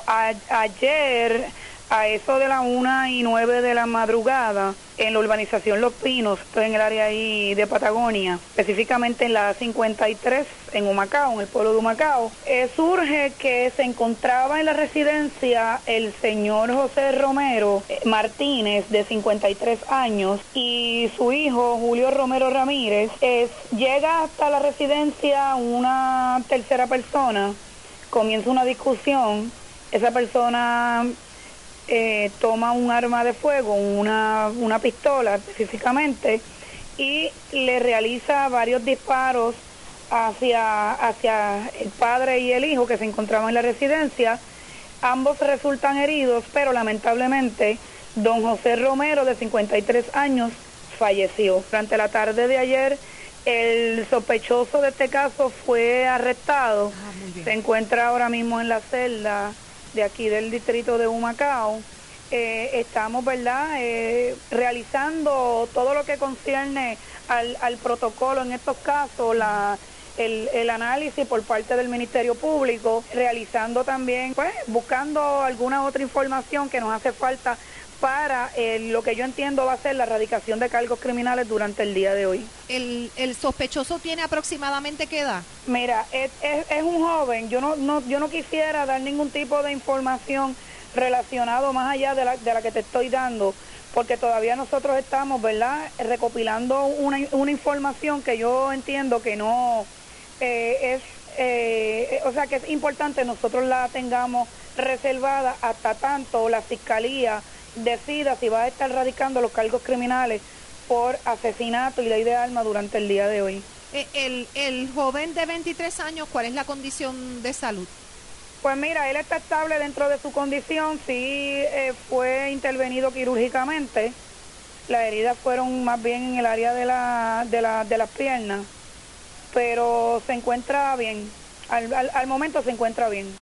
Ayer, a eso de la 1:09 de la madrugada, en la urbanización Los Pinos, estoy en el área ahí de Patagonia, específicamente en la 53, en Humacao, en el pueblo de Humacao, surge que se encontraba en la residencia el señor José Romero Martínez, de 53 años, y su hijo, Julio Romero Ramírez. Llega hasta la residencia una tercera persona, comienza una discusión, esa persona toma un arma de fuego, una pistola específicamente, y le realiza varios disparos hacia el padre y el hijo que se encontraban en la residencia. Ambos resultan heridos, pero lamentablemente don José Romero, de 53 años, falleció. Durante la tarde de ayer, el sospechoso de este caso fue arrestado. Se encuentra ahora mismo en la celda de aquí del distrito de Humacao. Estamos, ¿verdad?, realizando todo lo que concierne al protocolo en estos casos, el análisis por parte del Ministerio Público, realizando también, pues, buscando alguna otra información que nos hace falta para lo que yo entiendo va a ser la erradicación de cargos criminales durante el día de hoy. ¿El sospechoso tiene aproximadamente qué edad? Mira, es un joven. Yo no quisiera dar ningún tipo de información relacionado más allá de la que te estoy dando, porque todavía nosotros estamos, ¿verdad?, recopilando una información que yo entiendo que no o sea, que es importante nosotros la tengamos reservada hasta tanto la Fiscalía decida si va a estar radicando los cargos criminales por asesinato y ley de armas durante el día de hoy. El joven de 23 años, ¿cuál es la condición de salud? Pues mira, él está estable dentro de su condición, sí fue intervenido quirúrgicamente, las heridas fueron más bien en el área de las piernas, pero se encuentra bien, al momento se encuentra bien.